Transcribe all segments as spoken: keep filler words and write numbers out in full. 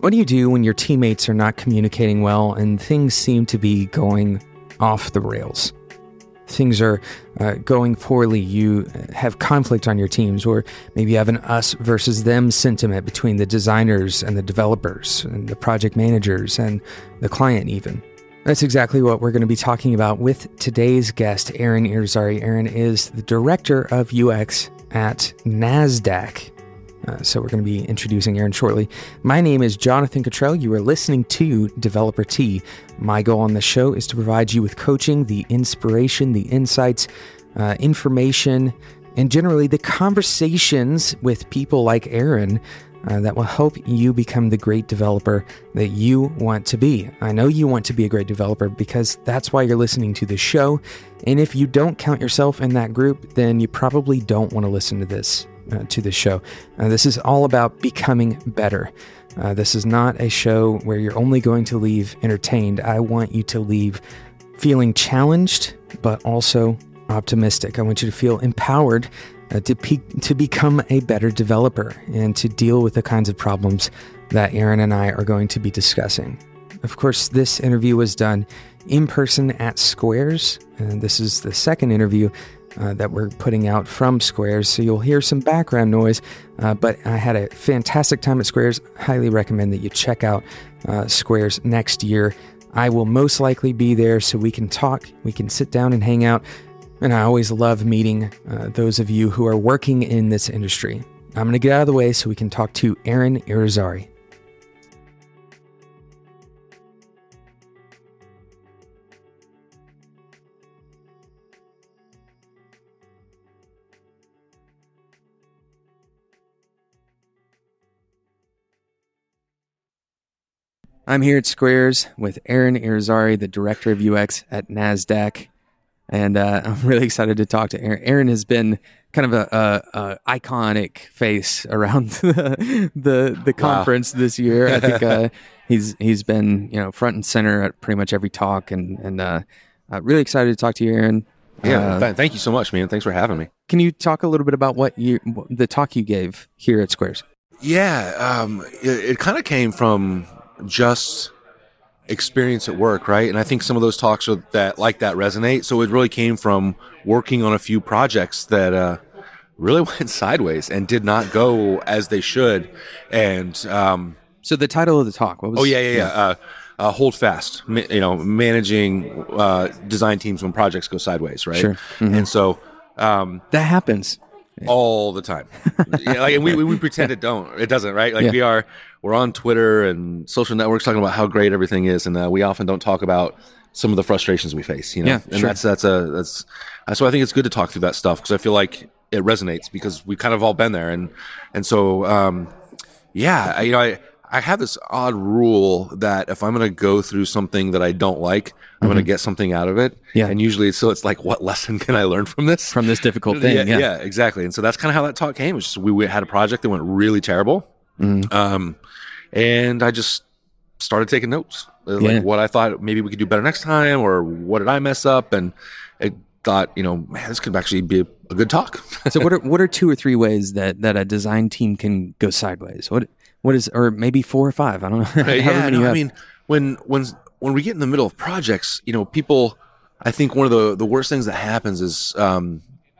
What do you do when your teammates are not communicating well and things seem to be going off the rails? Things are uh, going poorly. You have conflict on your teams, or maybe you have an us versus them sentiment between the designers and the developers and the project managers and the client even. That's exactly what we're going to be talking about with today's guest, Aaron Irizarry. Aaron is the Director of U X at NASDAQ. Uh, so we're going to be introducing Aaron shortly. My name is Jonathan Cottrell. You are listening to Developer Tea. My goal on the show is to provide you with coaching, the inspiration, the insights, uh, information, and generally the conversations with people like Aaron uh, that will help you become the great developer that you want to be. I know you want to be a great developer because that's why you're listening to this show. And if you don't count yourself in that group, then you probably don't want to listen to this. Uh, to the show. Uh, this is all about becoming better. Uh, this is not a show where you're only going to leave entertained. I want you to leave feeling challenged, but also optimistic. I want you to feel empowered uh, to pe- to become a better developer and to deal with the kinds of problems that Aaron and I are going to be discussing. Of course, this interview was done in person at Squares, and this is the second interview Uh, that we're putting out from Squares, so you'll hear some background noise, uh, but I had a fantastic time at Squares. Highly recommend that you check out uh, Squares next year. I will most likely be there so we can talk, we can sit down and hang out, and I always love meeting uh, those of you who are working in this industry. I'm going to get out of the way so we can talk to Aaron Irizarry. I'm here at Squares with Aaron Irizarry, the Director of U X at NASDAQ, and uh, I'm really excited to talk to Aaron. Aaron has been kind of a, a, a iconic face around the the, the conference wow. this year. I think uh, he's he's been you know front and center at pretty much every talk, and and uh, uh, really excited to talk to you, Aaron. Yeah, uh, th- thank you so much, man. Thanks for having me. Can you talk a little bit about what you the talk you gave here at Squares? Yeah, um, it, it kind of came from just experience at work, right? And I think some of those talks are that like that resonate. So it really came from working on a few projects that uh, really went sideways and did not go as they should. And um, so the title of the talk, what was? Oh yeah, yeah, yeah. yeah. Uh, uh, hold fast. Ma- you know, managing uh, design teams when projects go sideways, right? Sure. Mm-hmm. And so um, that happens all the time. yeah, like and we, we we pretend it don't. It doesn't, right? Like yeah. we are. We're on Twitter and social networks talking about how great everything is, and uh, we often don't talk about some of the frustrations we face. You know, yeah, and sure. that's that's a that's. So I think it's good to talk through that stuff because I feel like it resonates because we've kind of all been there, and and so um, yeah, I, you know, I I have this odd rule that if I'm going to go through something that I don't like, I'm mm-hmm. going to get something out of it. Yeah, and usually so it's like, what lesson can I learn from this? From this difficult thing. Yeah, yeah. yeah, exactly. And so that's kind of how that talk came. It was just we, we had a project that went really terrible. Mm-hmm. Um, and I just started taking notes, like yeah. what I thought maybe we could do better next time, or what did I mess up? And I thought, you know, man, this could actually be a, a good talk. So what are what are two or three ways that, that a design team can go sideways? What what is, or maybe four or five? I don't know. Right, yeah, no, I mean, when when when we get in the middle of projects, you know, people. I think one of the the worst things that happens is um,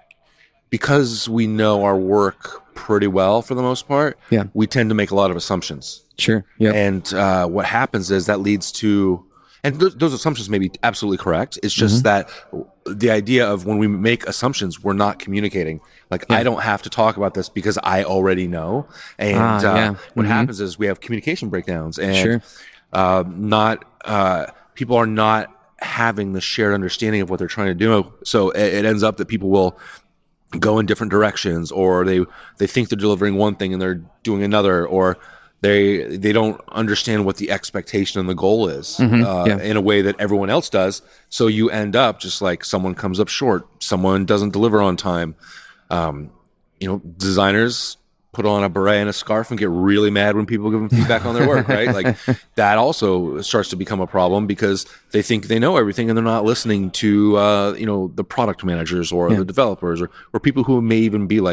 because we know our work pretty well for the most part. Yeah, we tend to make a lot of assumptions. Sure. Yeah. And uh, what happens is that leads to, and th- those assumptions may be absolutely correct. It's just mm-hmm. that the idea of when we make assumptions, we're not communicating. Like, yeah. I don't have to talk about this because I already know. And ah, uh, yeah. what mm-hmm. happens is we have communication breakdowns, and sure. uh, not uh, people are not having the shared understanding of what they're trying to do. So it, it ends up that people will go in different directions, or they they think they're delivering one thing and they're doing another, or they they don't understand what the expectation and the goal is mm-hmm. uh, yeah. in a way that everyone else does. So you end up just like someone comes up short, someone doesn't deliver on time. Um, you know, designers put on a beret and a scarf and get really mad when people give them feedback on their work, right? Like that also starts to become a problem because they think they know everything and they're not listening to, uh, you know, the product managers or yeah. the developers or, or people who may even be like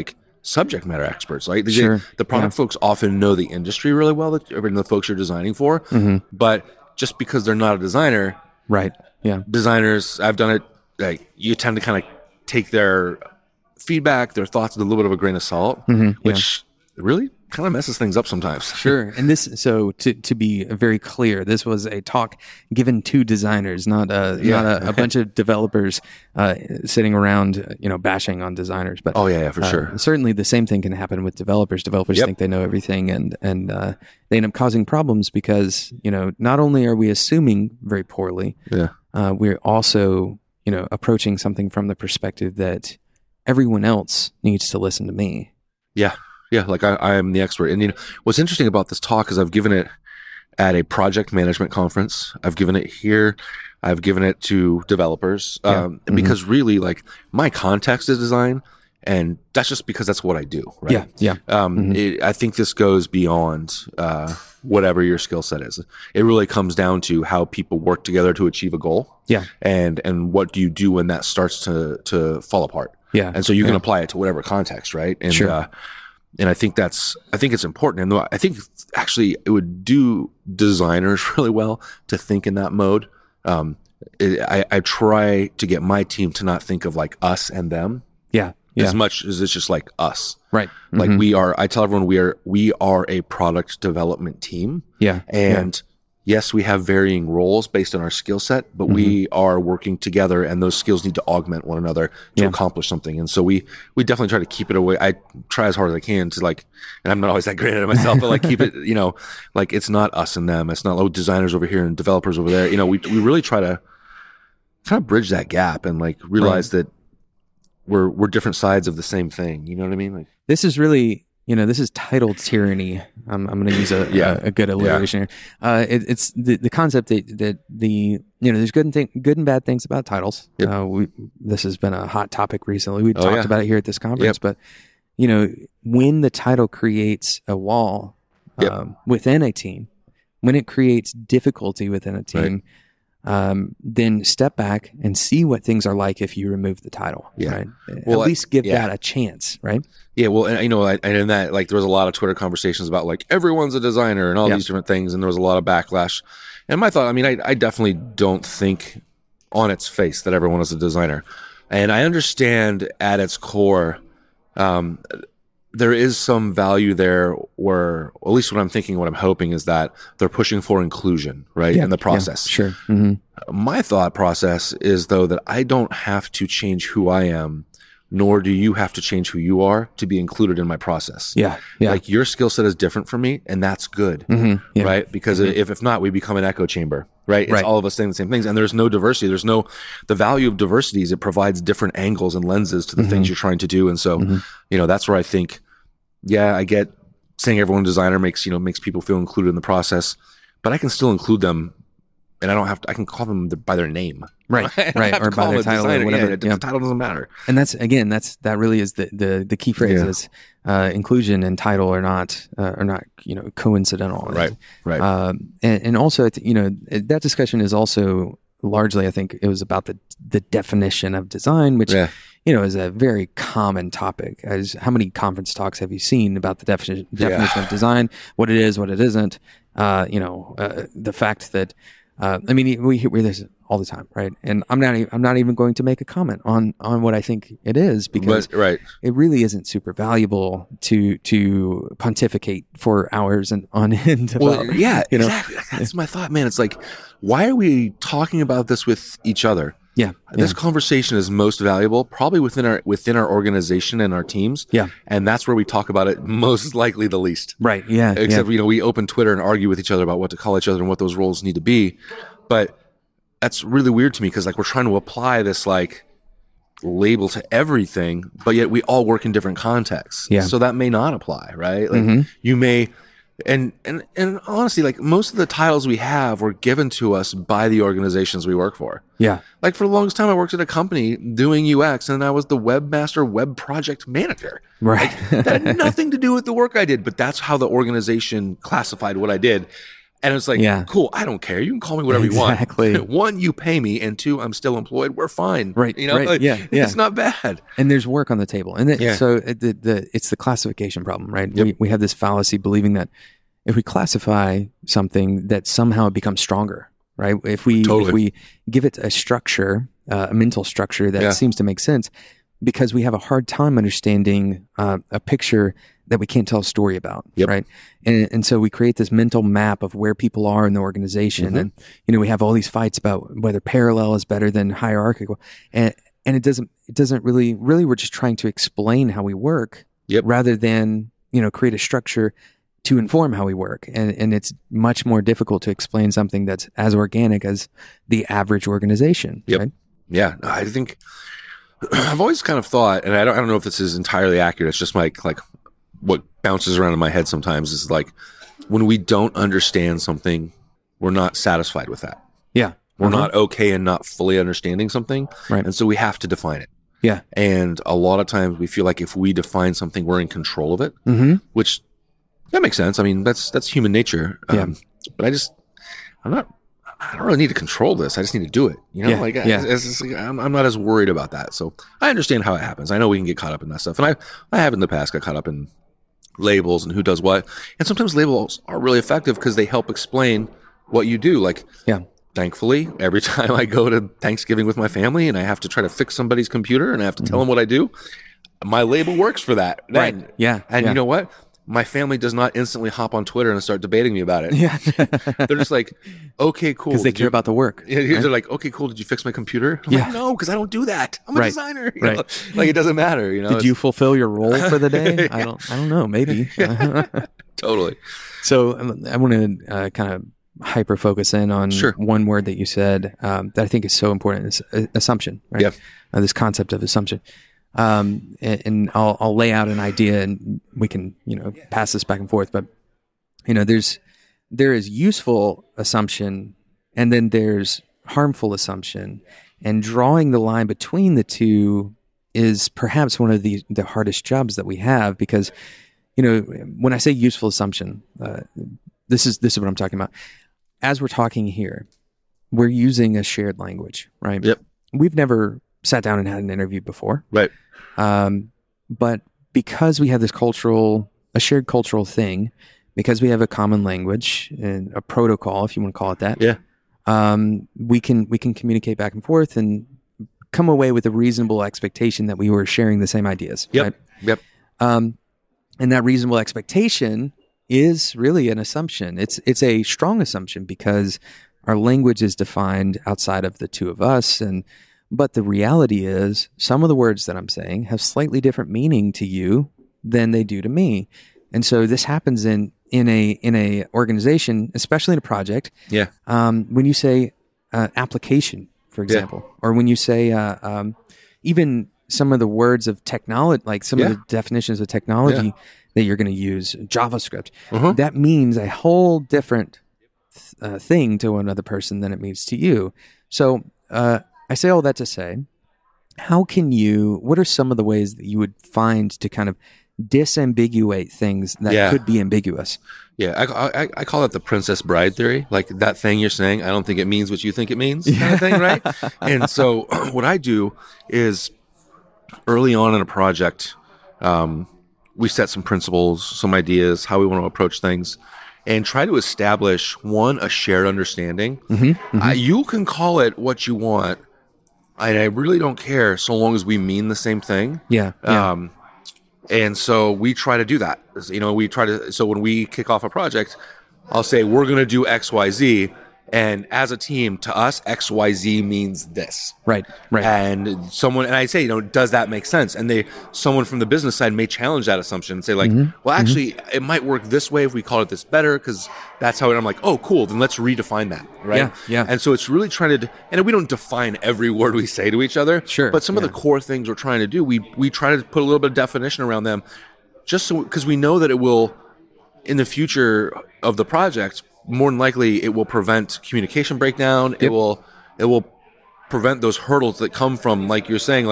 subject matter experts. Like they, Sure. the product Yeah. folks often know the industry really well, that, or the folks you're designing for. Mm-hmm. But just because they're not a designer, Right. Yeah. designers, I've done it. Like you tend to kind of take their feedback, their thoughts with a little bit of a grain of salt, Mm-hmm. Yeah. which really kind of messes things up sometimes. Sure. And this, so to, to be very clear, this was a talk given to designers, not a, Yeah. not a, a bunch of developers uh, sitting around, you know, bashing on designers. But Oh yeah, yeah, for uh, sure. certainly the same thing can happen with developers. Developers Yep. think they know everything, and, and uh, they end up causing problems because, you know, not only are we assuming very poorly, Yeah. uh, we're also, you know, approaching something from the perspective that everyone else needs to listen to me. Yeah. Yeah. Like I, I am the expert. And you know, what's interesting about this talk is I've given it at a project management conference. I've given it here. I've given it to developers. Yeah. Um, because really like my context is design, and that's just because that's what I do. Right. Yeah. Yeah. Um, Mhm. it, I think this goes beyond, uh, whatever your skill set is. It really comes down to how people work together to achieve a goal. Yeah. And, and what do you do when that starts to, to fall apart? Yeah. And so you can Yeah. apply it to whatever context, right? And, Sure. uh, and I think that's, I think it's important. And I think actually it would do designers really well to think in that mode. Um, it, I, I try to get my team to not think of like us and them Yeah. Yeah. as much as it's just like us. Right. Like Mhm. we are, I tell everyone we are, we are a product development team. Yeah. And yes, we have varying roles based on our skill set, but we are working together, and those skills need to augment one another to Yeah. accomplish something. And so we, we definitely try to keep it away. I try as hard as I can to like, and I'm not always that great at it myself, but like keep it, you know, like it's not us and them. It's not oh, designers over here and developers over there. You know, we, we really try to kind of bridge that gap and like realize that we're, we're different sides of the same thing. You know what I mean? Like, This is really, you know, this is title tyranny. I'm, I'm going to use a, Yeah. a, a good alliteration here. Uh, it, it's the, the concept that, that the, you know, there's good and th- good and bad things about titles. Yep. Uh, we, this has been a hot topic recently. We Oh, talked yeah. about it here at this conference, Yep. but you know, when the title creates a wall Yep. um, within a team, when it creates difficulty within a team, um, then step back and see what things are like if you remove the title. Yeah. Right? Well, At I- least give yeah. that a chance, right? Yeah, well, and you know, I, and in that, like, there was a lot of Twitter conversations about like everyone's a designer and all Yeah. these different things, and there was a lot of backlash. And my thought, I mean, I, I definitely don't think on its face that everyone is a designer, and I understand at its core, um, there is some value there, where at least what I'm thinking, what I'm hoping is that they're pushing for inclusion, right, in the process. Yeah, sure. hmm My thought process is, though, that I don't have to change who I am, nor do you have to change who you are to be included in my process. Yeah. Yeah. Like your skill set is different from me, and that's good, hmm yeah. right? Because if, if not, we become an echo chamber, right? It's Right. all of us saying the same things, and there's no diversity. There's no, the value of diversity is it provides different angles and lenses to the things you're trying to do. And so, Mhm. you know, that's where I think, yeah, I get saying everyone designer makes, you know, makes people feel included in the process, but I can still include them. And I don't have to, I can call them by their name. Right. I don't Right. have to Or by call their them a title or designer. whatever. Yeah, it- Yeah. The title doesn't matter. And that's, again, that's, that really is the, the, the key phrase Yeah. is, uh, inclusion and title are not, uh, are not, you know, coincidental. Right. Right. Um, and, and also, you know, that discussion is also largely, I think it was about the, the definition of design, which, Yeah. you know, is a very common topic. As how many conference talks have you seen about the definition, definition of design, what it is, what it isn't, uh, you know, uh, the fact that, uh, I mean, we hear we hear this all the time, right? And I'm not, e- I'm not even going to make a comment on, on what I think it is, because But, right. it really isn't super valuable to, to pontificate for hours and on end. Well, about, yeah, you know, exactly. That's my thought, man. It's like, why are we talking about this with each other? yeah, This conversation is most valuable probably within our within our organization and our teams. Yeah. And that's where we talk about it most likely the least. right. Yeah. Except, yeah. you know, we open Twitter and argue with each other about what to call each other and what those roles need to be. But that's really weird to me, because like we're trying to apply this like label to everything, but yet we all work in different contexts. Yeah. So that may not apply, right? Like Mhm. you may, and, and, and honestly, like most of the titles we have were given to us by the organizations we work for. yeah. Like for the longest time, I worked at a company doing U X, and I was the webmaster web project manager. Right. That had nothing to do with the work I did, but that's how the organization classified what I did. And it's like, Yeah. cool, I don't care. You can call me whatever Exactly. you want. One, you pay me, and two, I'm still employed. We're fine. Right, You know, right. Like, Yeah, yeah. it's not bad. And there's work on the table. And it, Yeah. so it, the, the, it's the classification problem, right? Yep. We, we have this fallacy believing that if we classify something, that somehow it becomes stronger, right? If we, Totally. if we give it a structure, uh, a mental structure that Yeah. seems to make sense, because we have a hard time understanding uh, a picture that we can't tell a story about, Yep. right? And, and so we create this mental map of where people are in the organization. Mm-hmm. And, you know, we have all these fights about whether parallel is better than hierarchical. And, and it doesn't, it doesn't really, really, we're just trying to explain how we work Yep. rather than, you know, create a structure to inform how we work. And, and it's much more difficult to explain something that's as organic as the average organization. Yep. Right? Yeah, no, I think I've always kind of thought, and I don't, I don't know if this is entirely accurate. It's just my like what bounces around in my head sometimes is like when we don't understand something, we're not satisfied with that. Yeah. We're Uh-huh. not okay in not fully understanding something, Right. and so we have to define it. Yeah. And a lot of times we feel like if we define something, we're in control of it, Mm-hmm. which that makes sense. I mean, that's that's human nature. Yeah. Um, but I just, I'm not. I don't really need to control this. I just need to do it. You know, Yeah, like yeah. it's, it's like, I'm, I'm not as worried about that. So I understand how it happens. I know we can get caught up in that stuff, and I I have in the past got caught up in labels and who does what. And sometimes labels are really effective because they help explain what you do. Like, Yeah. thankfully, every time I go to Thanksgiving with my family and I have to try to fix somebody's computer and I have to tell them what I do, my label works for that. Right. Then. Yeah. And yeah. you know what? My family does not instantly hop on Twitter and start debating me about it. Yeah. They're just like, okay, cool. Because they Did care you- about the work. Yeah, right? they're like, okay, cool. Did you fix my computer? I'm Yeah. like, no, because I don't do that. I'm a Right. designer. You Right. know? Like it doesn't matter. You know, Did you It's- fulfill your role for the day? I don't. I don't know. Maybe. totally? So um, I want to uh, kind of hyper focus in on Sure. one word that you said um, that I think is so important: is uh, assumption. Right. Yeah. Uh, this concept of assumption. Um, and, and I'll I'll lay out an idea, and we can you know pass this back and forth. But you know, there's there is useful assumption, and then there's harmful assumption, and drawing the line between the two is perhaps one of the the hardest jobs that we have, because you know when I say useful assumption, uh, this is this is what I'm talking about. As we're talking here, we're using a shared language, right? Yep. We've never sat down and had an interview before, Right. um, but because we have this cultural, a shared cultural thing, because we have a common language and a protocol, if you want to call it that, Yeah. um, we can we can communicate back and forth and come away with a reasonable expectation that we were sharing the same ideas. Yep. Right? Yep. Um, and that reasonable expectation is really an assumption. It's it's a strong assumption because our language is defined outside of the two of us, and but the reality is some of the words that I'm saying have slightly different meaning to you than they do to me, and so this happens in in a in a organization, especially in a project. Yeah. Um, when you say uh, application, for example, or when you say uh, um, even some of the words of technology, like some Yeah. of the definitions of technology Yeah. that you're going to use, JavaScript, Uh-huh. that means a whole different uh, thing to another person than it means to you. So uh, I say all that to say, how can you, what are some of the ways that you would find to kind of disambiguate things that Yeah. could be ambiguous? Yeah, I, I I call it the Princess Bride theory. Like that thing you're saying, I don't think it means what you think it means, kind of thing, right? And so what I do is early on in a project, um, we set some principles, some ideas, how we want to approach things, and try to establish one a shared understanding. Mm-hmm, Uh, you can call it what you want, and I really don't care so long as we mean the same thing. Yeah. yeah. Um, and so we try to do that. You know, we try to, so when we kick off a project, I'll say, we're going to do X, Y, Z. And as a team, to us, X, Y, Z means this. right. Right. And someone, and I say, you know, does that make sense? And they, someone from the business side may challenge that assumption and say like, Mm-hmm. well, actually it might work this way if we call it this better. Cause that's how it, I'm like, oh, cool. Then let's redefine that. Right. Yeah, yeah. And so it's really trying to, and we don't define every word we say to each other. Sure, But some yeah. of the core things we're trying to do, we, we try to put a little bit of definition around them just so, cause we know that it will, in the future of the project, more than likely it will prevent communication breakdown. It Yep. will, it will prevent those hurdles that come from, like you're saying, like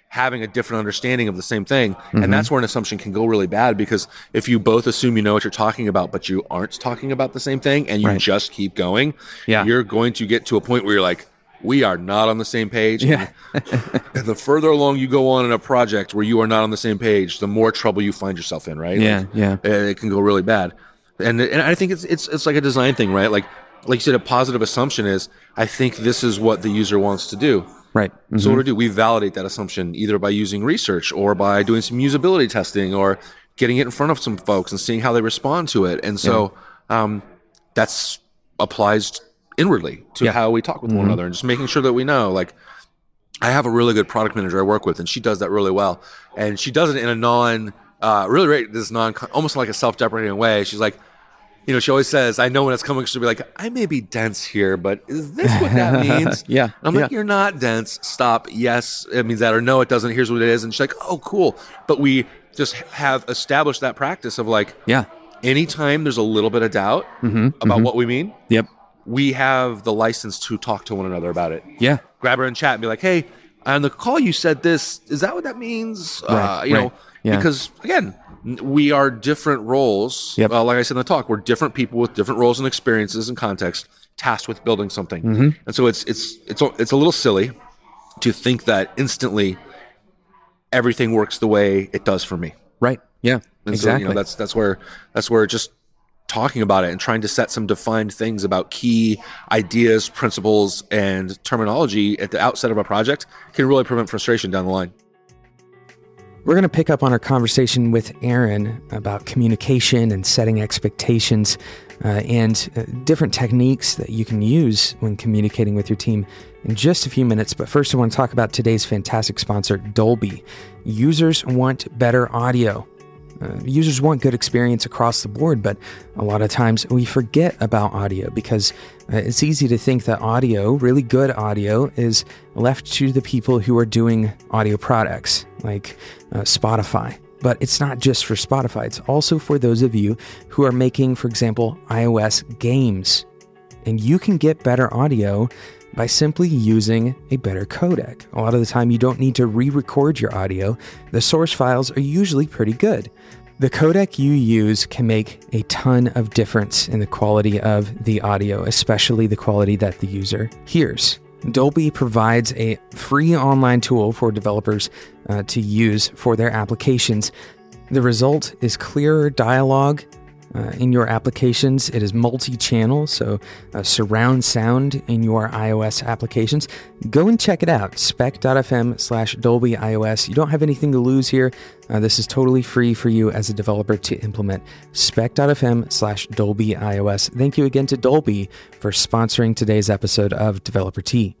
having a different understanding of the same thing. Mm-hmm. And that's where an assumption can go really bad, because if you both assume you know what you're talking about, but you aren't talking about the same thing, and you right. just keep going, yeah. you're going to get to a point where you're like, we are not on the same page. Yeah. And the further along you go on in a project where you are not on the same page, the more trouble you find yourself in, right? Yeah, like, yeah. It can go really bad. And and I think it's it's it's like a design thing, right? Like like you said, a positive assumption is, I think this is what the user wants to do. Right. Mm-hmm. So what do we do? We validate that assumption either by using research or by doing some usability testing or getting it in front of some folks and seeing how they respond to it. And so yeah. um, that's applies inwardly to yeah. how we talk with mm-hmm. one another, and just making sure that we know, like, I have a really good product manager I work with, and she does that really well. And she does it in a non, uh, really, right, this non, almost like a self-deprecating way. She's like, you know, she always says, I know when it's coming, she'll be like, I may be dense here, but is this what that means? yeah. And I'm yeah. like, you're not dense. Stop. Yes, it means that. Or no, it doesn't. Here's what it is. And she's like, oh, cool. But we just have established that practice of like, yeah. anytime there's a little bit of doubt mm-hmm. about mm-hmm. what we mean, yep. we have the license to talk to one another about it. Yeah. Grab her in chat and be like, hey, on the call you said this. Is that what that means? Right, uh, you right. know, yeah. because again, we are different roles. Yep. Uh, like I said in the talk, we're different people with different roles and experiences and context, tasked with building something. Mm-hmm. And so it's it's it's it's a little silly to think that instantly everything works the way it does for me. Right. Yeah. And exactly. so, you know, that's that's where that's where just talking about it and trying to set some defined things about key ideas, principles, and terminology at the outset of a project can really prevent frustration down the line. We're going to pick up on our conversation with Aaron about communication and setting expectations uh, and uh, different techniques that you can use when communicating with your team in just a few minutes. But first, I want to talk about today's fantastic sponsor, Dolby. Users want better audio. Uh, users want good experience across the board, but a lot of times we forget about audio because uh, it's easy to think that audio, really good audio, is left to the people who are doing audio products like uh, Spotify. But it's not just for Spotify. It's also for those of you who are making, for example, iOS games. And you can get better audio by simply using a better codec. A lot of the time, you don't need to re-record your audio. The source files are usually pretty good. The codec you use can make a ton of difference in the quality of the audio, especially the quality that the user hears. Dolby provides a free online tool for developers uh, to use for their applications. The result is clearer dialogue Uh, in your applications. It is multi-channel, so uh, surround sound in your iOS applications. Go and check it out, spec.fm slash Dolby iOS. You don't have anything to lose here. Uh, this is totally free for you as a developer to implement. spec.fm slash Dolby iOS. Thank you again to Dolby for sponsoring today's episode of Developer Tea.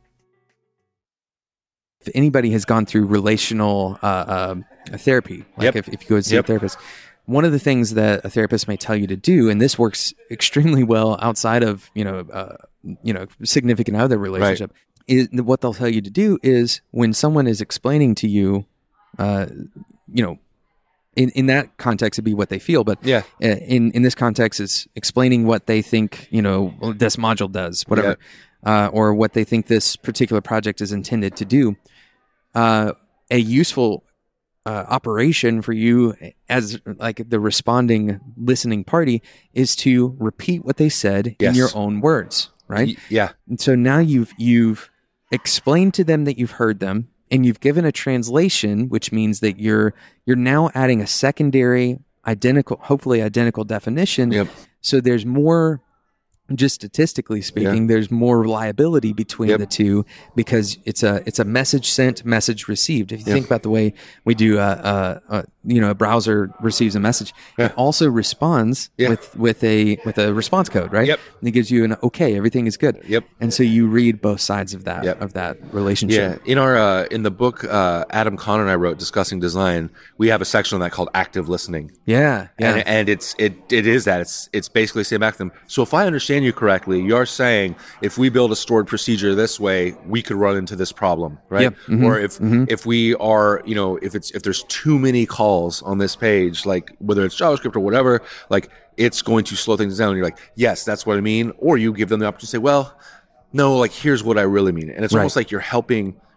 If anybody has gone through relational uh, uh, therapy, like yep. if, if you go to see yep. a therapist, one of the things that a therapist may tell you to do, and this works extremely well outside of, you know, uh, you know, significant other relationship, right. is what they'll tell you to do is when someone is explaining to you, uh, you know, in, in that context, it'd be what they feel, but yeah. in, in this context, it's explaining what they think, you know, this module does, whatever, yeah. uh, or what they think this particular project is intended to do. Uh, a useful Uh, operation for you as like the responding listening party is to repeat what they said yes. in your own words, right? Y- yeah. And so now you've you've explained to them that you've heard them, and you've given a translation, which means that you're you're now adding a secondary identical, hopefully identical definition. Yep. So there's more. Just statistically speaking, yeah. there's more reliability between yep. the two because it's a it's a message sent, message received. If you yep. think about the way we do, uh, uh, uh, you know, a browser receives a message, yeah. it also responds yeah. with with a with a response code, right? Yep. And it gives you an okay, everything is good. Yep. And so you read both sides of that yep. of that relationship. Yeah. In our uh, in the book uh, Adam Kahn and I wrote discussing design, we have a section on that called active listening. Yeah. Yeah. And, and it's it it is that it's it's basically saying back to them. So if I understand you correctly, you're saying if we build a stored procedure this way, we could run into this problem, right? Yep. Mm-hmm. Or if mm-hmm. if we are, you know, if it's if there's too many calls on this page, like whether it's JavaScript or whatever, like it's going to slow things down. And you're like, yes, that's what I mean. Or you give them the opportunity to say, well, no, like here's what I really mean. And it's right. almost like you're helping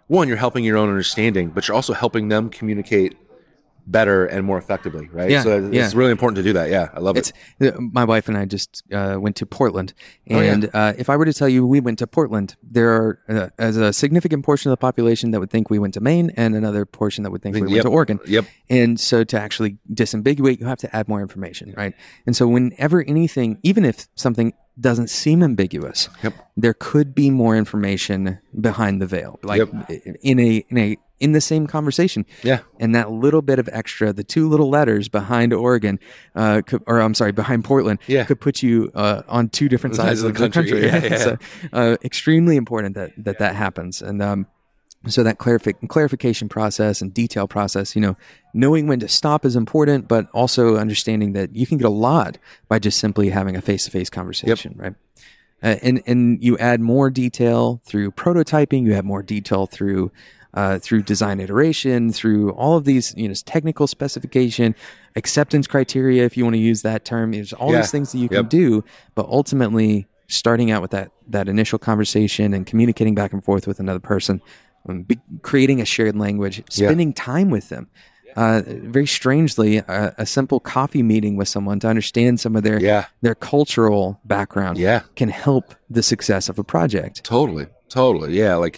one, you're helping your own understanding, but you're also helping them communicate better and more effectively, right? Yeah, so it's yeah. really important to do that. Yeah, I love It's it. my wife and I just uh, went to Portland, Oh, yeah. and uh, if I were to tell you we went to Portland, there are uh, as a significant portion of the population that would think we went to Maine, and another portion that would think we Yep. went to Oregon. Yep. And so to actually disambiguate, you have to add more information, right? And so whenever anything, even if something doesn't seem ambiguous, Yep. there could be more information behind the veil, like Yep. in a in a in the same conversation. Yeah. And that little bit of extra, the two little letters behind Oregon, uh, could, or I'm sorry, behind Portland, Yeah. could put you uh, on two different sides of the country. Yeah, yeah. So, uh, extremely important that that, that happens. And um, so that clarific- clarification process and detail process, you know, knowing when to stop is important, but also understanding that you can get a lot by just simply having a face-to-face conversation, right? Uh, and and you add more detail through prototyping. You have more detail through uh, through design iteration, through all of these, you know, technical specification, acceptance criteria, if you want to use that term. There's all Yeah. these things that you Yep. can do, but ultimately starting out with that that initial conversation and communicating back and forth with another person, um, be, creating a shared language, Yeah. spending time with them. Uh, very strangely, a, a simple coffee meeting with someone to understand some of their Yeah. their cultural background Yeah. can help the success of a project. Totally. Totally. Yeah. Like,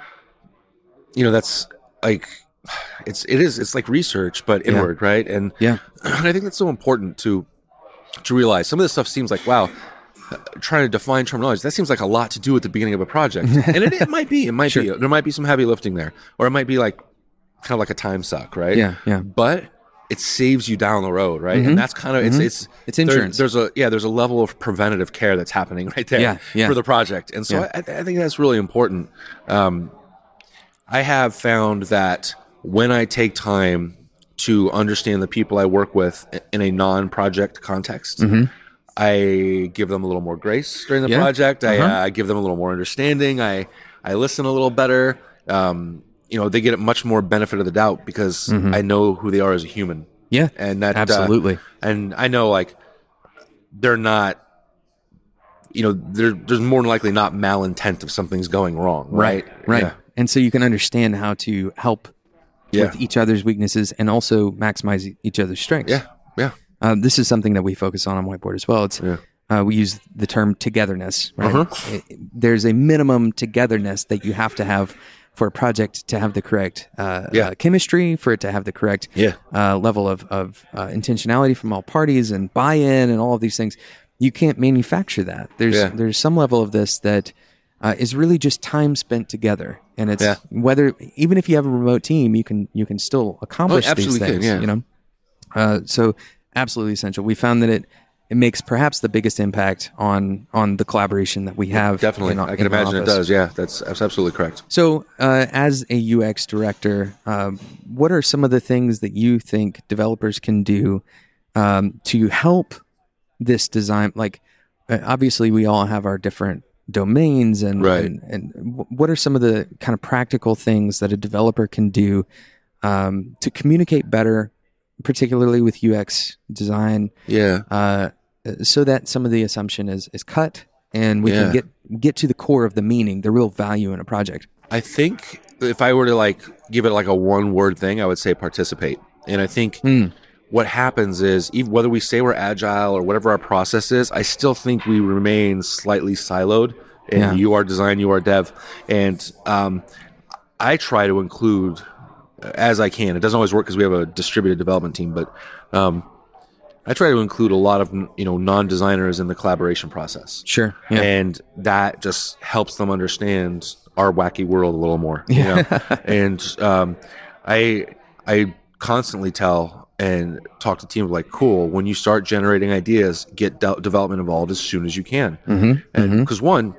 you know, that's like, it's, it is, it's like research, but inward, right? And Yeah. I think that's so important to, to realize. Some of this stuff seems like, wow, uh, trying to define terminology, that seems like a lot to do at the beginning of a project. And it, it might be, it might Sure. be, there might be some heavy lifting there, or it might be like, kind of like a time suck, right? Yeah, yeah. But it saves you down the road, right? And that's kind of, it's, it's, It's insurance. There, there's a, yeah, there's a level of preventative care that's happening right there Yeah, yeah. for the project. And so Yeah. I, I think that's really important. Um, I have found that when I take time to understand the people I work with in a non-project context, I give them a little more grace during the Yeah. project. I, Uh-huh. uh, I give them a little more understanding. I, I listen a little better. Um, you know, they get much more benefit of the doubt because I know who they are as a human. Yeah. And that, uh, Absolutely. and I know like they're not, you know, there, there's more than likely not malintent if something's going wrong, right? Right. Yeah. And so you can understand how to help Yeah. with each other's weaknesses and also maximize each other's strengths. Yeah. Yeah. Uh, this is something that we focus on on Whiteboard as well. It's Yeah. uh, we use the term togetherness. Right? Uh-huh. It- it- there's a minimum togetherness that you have to have for a project to have the correct uh, Yeah. uh, chemistry, for it to have the correct Yeah. uh, level of, of uh, intentionality from all parties and buy-in and all of these things. You can't manufacture that. There's Yeah. there's some level of this that uh, is really just time spent together, and it's Yeah. whether even if you have a remote team, you can you can still accomplish Oh, these absolutely things. can, yeah. You know, uh, so absolutely essential. We found that it it makes perhaps the biggest impact on on the collaboration that we have. Definitely. in, I in can the imagine it office. does. Yeah. That's, that's absolutely correct. So, uh, as a U X director, um, what are some of the things that you think developers can do um, to help this design? Like, uh, obviously, we all have our different domains, and, Right. and and wh- what are some of the kind of practical things that a developer can do um, to communicate better, particularly with U X design, Yeah. uh, so that some of the assumption is is cut, and we Yeah. can get get to the core of the meaning, the real value in a project. I think if I were to like give it like a one word thing, I would say participate. And I think what happens is even whether we say we're agile or whatever our process is, I still think we remain slightly siloed. And Yeah. you are design, you are dev. And um, I try to include as I can. It doesn't always work because we have a distributed development team, but um, I try to include a lot of you know non-designers in the collaboration process. Sure. Yeah. And that just helps them understand our wacky world a little more. You know? And um, I I constantly tell and talk to teams like, cool, when you start generating ideas, get de- development involved as soon as you can. Mm-hmm. And because one,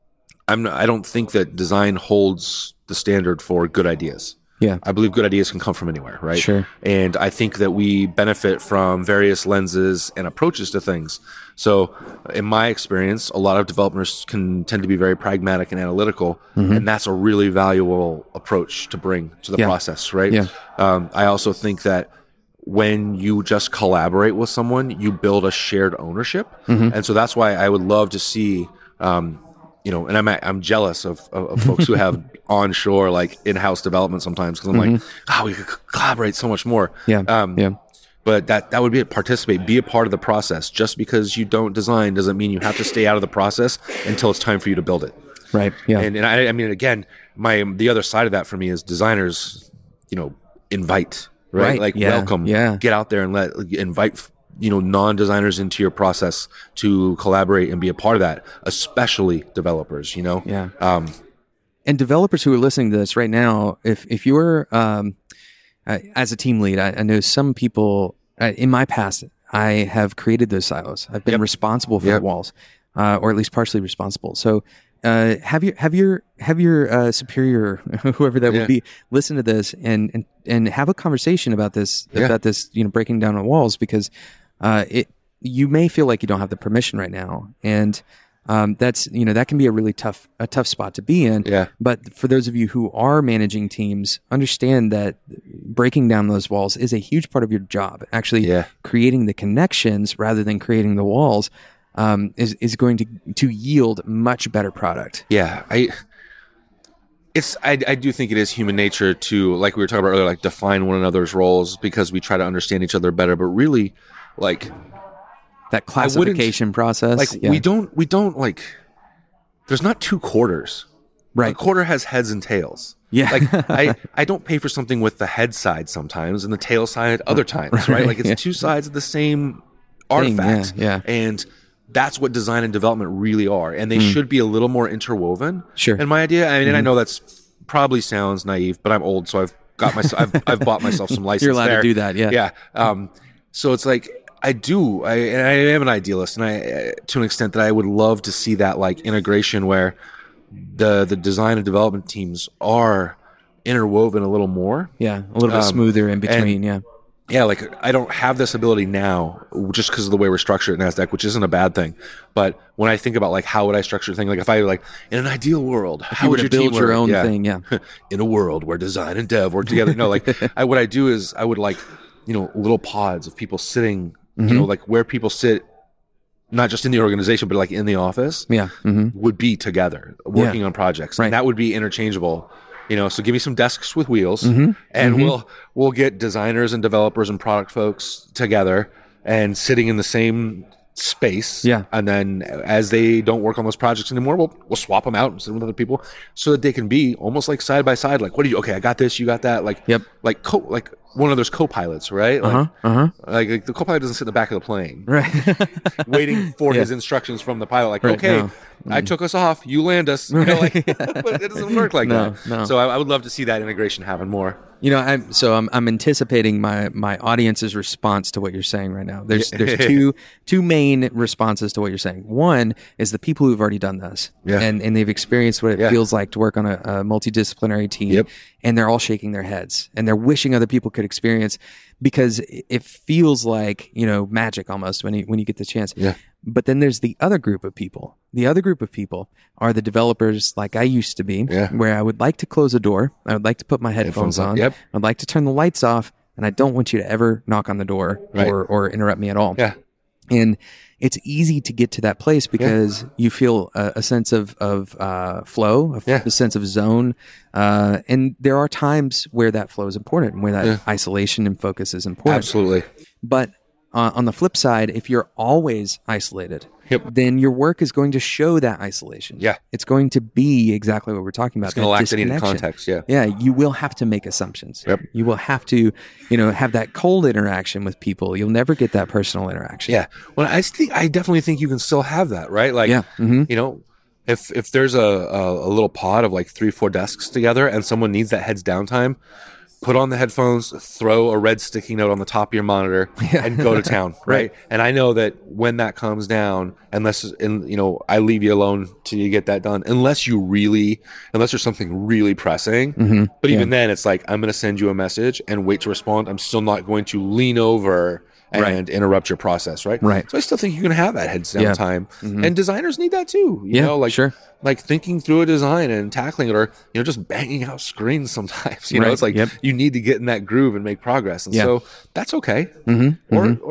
I'm not, I don't think that design holds the standard for good ideas. Yeah. I believe good ideas can come from anywhere, right? Sure. And I think that we benefit from various lenses and approaches to things. So in my experience, a lot of developers can tend to be very pragmatic and analytical, and that's a really valuable approach to bring to the Yeah. process, right? Yeah. Um, I also think that when you just collaborate with someone, you build a shared ownership. And so that's why I would love to see um, you know, and I'm I'm jealous of, of, of folks who have onshore like in-house development sometimes because I'm mm-hmm. like, oh, we could collaborate so much more. Yeah. Um, yeah. But that that would be it. Participate, be a part of the process. Just because you don't design doesn't mean you have to stay out of the process until it's time for you to build it. Right. Yeah. And and I, I mean, again, my the other side of that for me is designers, you know, invite, right? Right. Like yeah. welcome, yeah. get out there and let invite, you know, non-designers into your process to collaborate and be a part of that, especially developers, you know? Yeah. Um, and developers who are listening to this right now, if, if you're, um, uh, as a team lead, I, I know some people uh, in my past, I have created those silos. I've been yep. responsible for yep. the walls, uh, or at least partially responsible. So, uh, have your, have your, have your, uh, superior, whoever that yeah. would be, listen to this and, and, and have a conversation about this, yeah. about this, you know, breaking down the walls, because, uh, it, you may feel like you don't have the permission right now. And, um, that's, you know, that can be a really tough, a tough spot to be in. Yeah. But for those of you who are managing teams, understand that breaking down those walls is a huge part of your job. Actually yeah. creating the connections rather than creating the walls, um, is, is going to, to yield much better product. Yeah. I, it's, I, I do think it is human nature to, like we were talking about earlier, like define one another's roles because we try to understand each other better, but really like, that classification process. Like yeah. we don't, we don't like, there's not two quarters. Right. A quarter has heads and tails. Yeah. Like I, I don't pay for something with the head side sometimes and the tail side other times, right? right? Like it's yeah. two sides of the same Thing, artifact. Yeah, yeah. And that's what design and development really are. And they mm. should be a little more interwoven. Sure. And my idea, I mean, mm-hmm. and I know that's probably sounds naive, but I'm old, so I've got myself, I've, I've bought myself some license. You're allowed there. to do that. Yeah. Yeah. Um, so it's like, I do. I, and I am an idealist, and I, uh, to an extent, that I would love to see that like integration where the the design and development teams are interwoven a little more. Yeah, a little bit um, smoother in between. And, yeah, yeah. Like I don't have this ability now, just because of the way we're structured at NASDAQ, which isn't a bad thing. But when I think about like how would I structure a thing, like if I like in an ideal world, if how you would were your to build team your work? own yeah. thing? Yeah, in a world where design and dev work together. No, like I, what I do is I would like you know little pods of people sitting. Mm-hmm. You know, like where people sit, not just in the organization, but like in the office, yeah, mm-hmm. would be together working yeah. on projects, right. and that would be interchangeable. You know, so give me some desks with wheels, mm-hmm. and mm-hmm. we'll we'll get designers and developers and product folks together and sitting in the same space. Yeah, and then as they don't work on those projects anymore, we'll we'll swap them out and sit with other people so that they can be almost like side by side. Like, what do you? Okay, I got this. You got that. Like, yep. Like co like. One of those co-pilots, right? Like, uh-huh, uh-huh. Like, like the co-pilot doesn't sit in the back of the plane, right? waiting for yeah. his instructions from the pilot. Like, right, okay, no. I took us off, you land us. You know, like, but it doesn't work like no, that. No. So I, I would love to see that integration happen more. You know, I'm so I'm I'm anticipating my my audience's response to what you're saying right now. There's there's two two main responses to what you're saying. One is the people who've already done this, yeah. and and they've experienced what it yeah. feels like to work on a, a multidisciplinary team, yep. and they're all shaking their heads and they're wishing other people could experience, because it feels like, you know, magic almost when you when you get the chance. Yeah. But then there's the other group of people. The other group of people are the developers like I used to be, yeah. where I would like to close a door. I would like to put my headphones, headphones on. Yep. I'd like to turn the lights off, and I don't want you to ever knock on the door right. or, or interrupt me at all. Yeah. And it's easy to get to that place because yeah. you feel a, a sense of, of uh, flow, a, yeah. a sense of zone. Uh, and there are times where that flow is important and where that yeah. isolation and focus is important. Absolutely. But uh, on the flip side, if you're always isolated, yep. then your work is going to show that isolation. Yeah. It's going to be exactly what we're talking about. It's going to lack the needed context. Yeah. Yeah. You will have to make assumptions. Yep. You will have to, you know, have that cold interaction with people. You'll never get that personal interaction. Yeah. Well, I think, I definitely think you can still have that, right? Like, yeah. mm-hmm. you know, if, if there's a, a, a little pod of like three, four desks together and someone needs that heads down time, put on the headphones, throw a red sticky note on the top of your monitor, yeah. and go to town, right? right? And I know that when that comes down, unless, and you know, I leave you alone till you get that done, unless you really, unless there's something really pressing. Mm-hmm. But even yeah. then, it's like, I'm going to send you a message and wait to respond. I'm still not going to lean over and right. interrupt your process, right? Right. So I still think you can have that heads down yeah. time. Mm-hmm. And designers need that too. You yeah, know, like, sure. like thinking through a design and tackling it, or, you know, just banging out screens sometimes. You right. know, it's like yep. you need to get in that groove and make progress. And yeah. so that's okay. Mm-hmm. Or, mm-hmm. or, you know,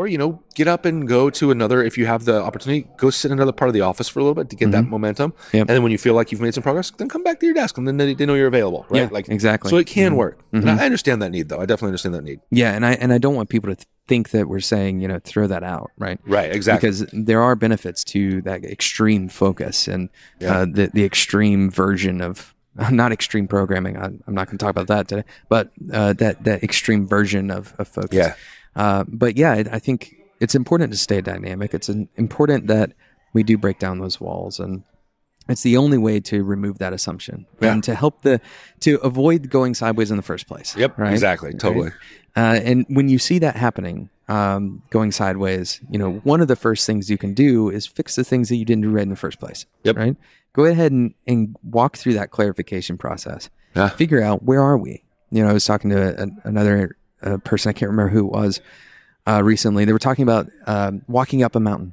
get up and go to another, if you have the opportunity, go sit in another part of the office for a little bit to get Mm-hmm. that momentum. Yep. And then when you feel like you've made some progress, then come back to your desk and then they, they know you're available, right? Yeah, like exactly. So it can work. Mm-hmm. And I understand that need, though. I definitely understand that need. Yeah, and I and I don't want people to th- think that we're saying, you know, throw that out, right? Right, exactly. Because there are benefits to that extreme focus and Yeah. uh, the the extreme version of not extreme programming. I, I'm not going to talk about that today, but uh, that that extreme version of, of focus. Yeah. Uh, but yeah, I, I think it's important to stay dynamic. It's an, important that we do break down those walls, and it's the only way to remove that assumption Yeah. and to help the to avoid going sideways in the first place. Yep, right? exactly, totally. Right? Uh, and when you see that happening, um, going sideways, you know, one of the first things you can do is fix the things that you didn't do right in the first place. Yep. Right. Go ahead and, and walk through that clarification process. Yeah. Figure out, where are we? You know, I was talking to a, another uh, person, I can't remember who it was, uh, recently. They were talking about um, walking up a mountain,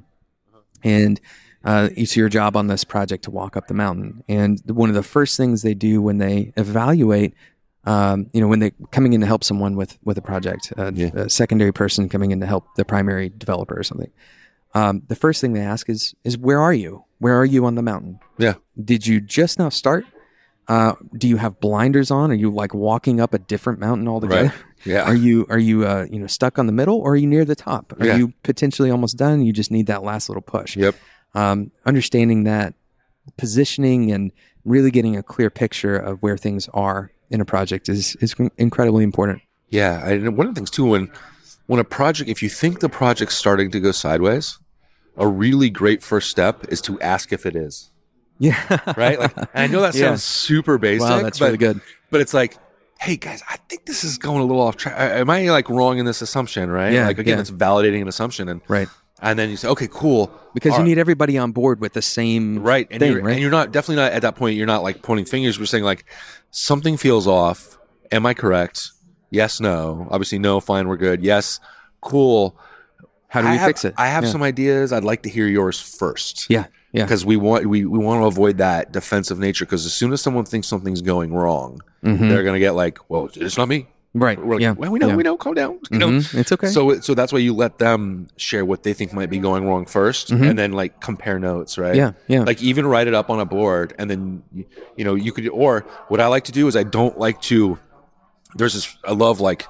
and uh, it's your job on this project to walk up the mountain. And one of the first things they do when they evaluate, um, you know, when they're coming in to help someone with with a project, uh, Yeah. a secondary person coming in to help the primary developer or something, um, the first thing they ask is is where are you? Where are you on the mountain? Yeah. Did you just now start? Uh, do you have blinders on? Are you like walking up a different mountain altogether? Right. Yeah. Are you are you uh, you know stuck on the middle, or are you near the top? Are Yeah. you potentially almost done? And you just need that last little push. Yep. Um, understanding that positioning and really getting a clear picture of where things are in a project is is incredibly important. Yeah. I, and one of the things too, when when a project, if you think the project's starting to go sideways, a really great first step is to ask if it is. Yeah. Right? Like, and I know that sounds Yeah. super basic. Wow, that's but, really good. But it's like, hey guys, I think this is going a little off track. Am I like wrong in this assumption? Right? Yeah, Like again, yeah. it's validating an assumption, and Right. and then you say, okay, cool, Because All you right. need everybody on board with the same right, and thing, you're right? and you're not definitely not at that point. You're not like pointing fingers. We're saying like something feels off. Am I correct? Yes, no. Obviously, no. Fine, we're good. Yes, cool. How do I we have, fix it? I have yeah. some ideas. I'd like to hear yours first. Yeah. Yeah. Because we want we, we want to avoid that defensive nature. Because as soon as someone thinks something's going wrong, Mhm. they're gonna get like, "Well, it's not me." Right. We're like, yeah. well, we know, yeah. we know. Calm down. You know, Mhm. It's okay. So, it- so that's why you let them share what they think might be going wrong 1st Mhm. and then like compare notes, right? Yeah, yeah. Like even write it up on a board, and then you, you know you could. Or what I like to do is I don't like to. There's this. I love like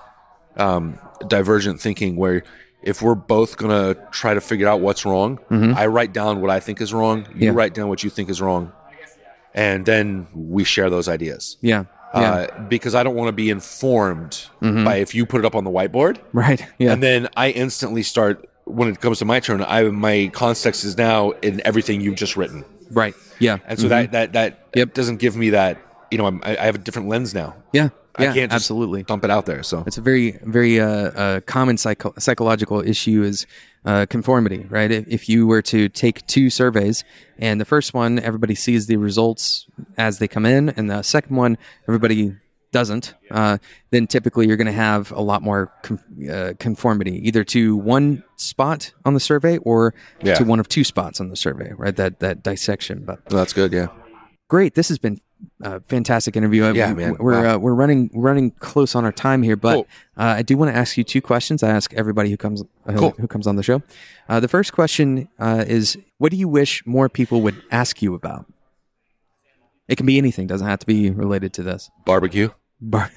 um, divergent thinking where if we're both gonna try to figure out what's wrong, I write down what I think is wrong. You Mm-hmm. Yeah. write down what you think is wrong, and then we share those ideas. yeah. Yeah. Uh, because I don't want to be informed by if you put it up on the whiteboard, right. Yeah. and then I instantly start when it comes to my turn. I my context is now in everything you've just written, right. Yeah. and so that that that Yep. doesn't give me that. You know, I'm, I I have a different lens now. Yeah. I Yeah. can't just absolutely. dump it out there. So It's a very, very uh, uh, common psycho- psychological issue is uh, conformity, right? If, if you were to take two surveys, and the first one, everybody sees the results as they come in, and the second one, everybody doesn't, uh, then typically you're going to have a lot more com- uh, conformity, either to one spot on the survey or Yeah. to one of two spots on the survey, right? That that dissection. But that's good. Yeah. great, this has been a fantastic interview. Yeah, We- man. We're Wow. uh, we're running running close on our time here, but Cool. uh, I do want to ask you two questions. I ask everybody who comes uh, Cool. who comes on the show. Uh, the first question uh, is, what do you wish more people would ask you about? It can be anything; doesn't have to be related to this. Barbecue. Bar-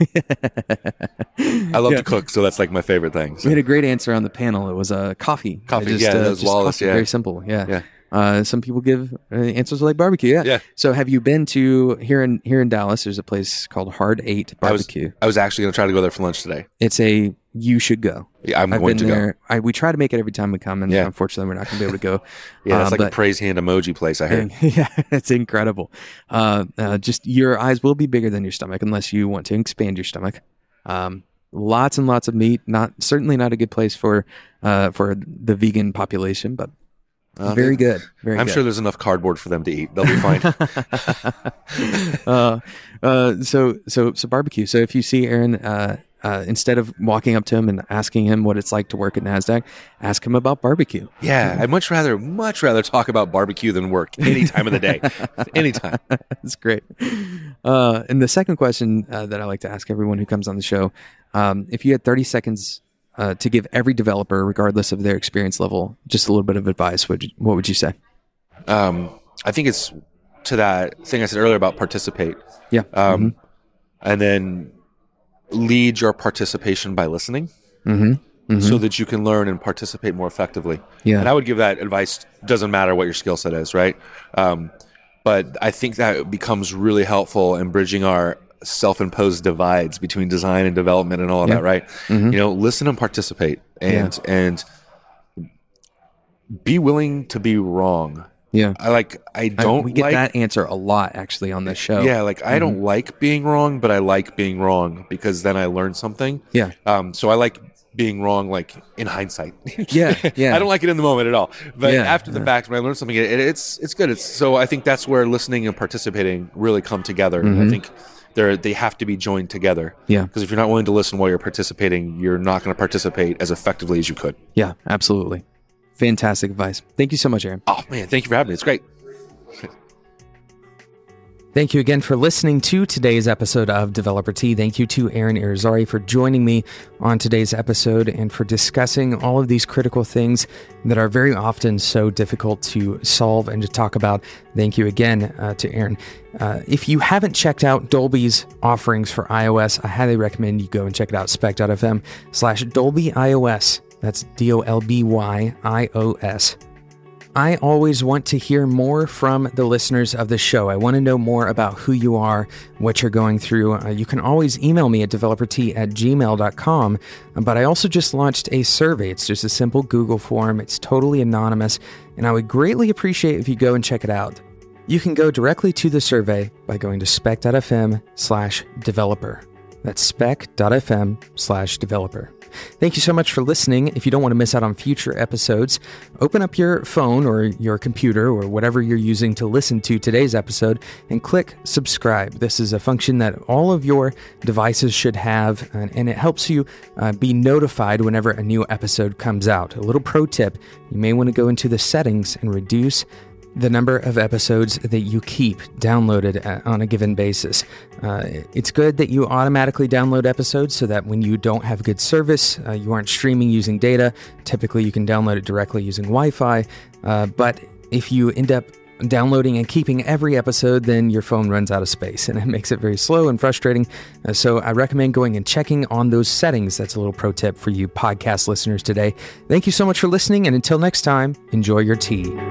I love Yeah. to cook, so that's like my favorite thing. We So. had a great answer on the panel. It was uh, coffee. Coffee, I just, yeah, uh, that was just Wallace, coffee, yeah. Very simple. Yeah. Yeah. Uh, some people give uh, answers like barbecue. Yeah. Yeah. So, have you been to here in here in Dallas? There's a place called Hard Eight I was Barbecue. I was actually going to try to go there for lunch today. It's a you should go. Yeah, I'm I've going been to there. I, we try to make it every time we come, and Yeah. unfortunately, we're not going to be able to go. go. Yeah, that's Uh, like but- a praise hand emoji place. I heard. yeah, it's incredible. Uh, uh, just your eyes will be bigger than your stomach unless you want to expand your stomach. Um, lots and lots of meat. Not certainly not a good place for uh, for the vegan population, but Uh, very good. Very I'm good. sure there's enough cardboard for them to eat. They'll be fine. uh, uh, so so so barbecue. So if you see Aaron, uh, uh, instead of walking up to him and asking him what it's like to work at NASDAQ, ask him about barbecue. Yeah, I'd much rather much rather talk about barbecue than work any time of the day, anytime. That's great. Uh, and the second question uh, that I like to ask everyone who comes on the show, um, if you had thirty seconds uh, to give every developer, regardless of their experience level, just a little bit of advice, what would you, what would you say? Um, I think it's to that thing I said earlier about participate. Yeah. Um, mm-hmm. And then lead your participation by listening. Mm-hmm. Mm-hmm. So that you can learn and participate more effectively. Yeah. And I would give that advice, doesn't matter what your skill set is, right? Um, but I think that becomes really helpful in bridging our self-imposed divides between design and development and all of yeah. that, right? Mm-hmm. You know, listen and participate and yeah. and be willing to be wrong. Yeah. I like, I don't I, we get like, that answer a lot actually on this show. Yeah. Like, I mm-hmm. don't like being wrong, but I like being wrong because then I learn something. Yeah. Um, so I like being wrong, like in hindsight. yeah. Yeah. I don't like it in the moment at all. But yeah, after the yeah. fact, when I learn something, it, it's, it's good. It's, so I think that's where listening and participating really come together. Mm-hmm. And I think they're, they have to be joined together. Yeah. Because if you're not willing to listen while you're participating, you're not going to participate as effectively as you could. Yeah, absolutely. Fantastic advice. Thank you so much, Aaron. Oh man, thank you for having me. It's great. Thank you again for listening to today's episode of Developer Tea. Thank you to Aaron Irizarry for joining me on today's episode and for discussing all of these critical things that are very often so difficult to solve and to talk about. Thank you again uh, to Aaron. Uh, if you haven't checked out Dolby's offerings for iOS, I highly recommend you go and check it out, spec.fm slash Dolby iOS. That's D O L B Y I O S. I always want to hear more from the listeners of the show. I want to know more about who you are, what you're going through. Uh, you can always email me at developertea at gmail dot com, but I also just launched a survey. It's just a simple Google form. It's totally anonymous, and I would greatly appreciate if you go and check it out. You can go directly to the survey by going to spec.fm slash developer. That's spec.fm slash developer. Thank you so much for listening. If you don't want to miss out on future episodes, open up your phone or your computer or whatever you're using to listen to today's episode and click subscribe. This is a function that all of your devices should have, and, and it helps you uh, be notified whenever a new episode comes out. A little pro tip, you may want to go into the settings and reduce the number of episodes that you keep downloaded on a given basis. Uh, it's good that you automatically download episodes so that when you don't have good service, uh, you aren't streaming using data. Typically, you can download it directly using Wi-Fi. Uh, but if you end up downloading and keeping every episode, then your phone runs out of space, and it makes it very slow and frustrating. Uh, so I recommend going and checking on those settings. That's a little pro tip for you podcast listeners today. Thank you so much for listening, and until next time, enjoy your tea.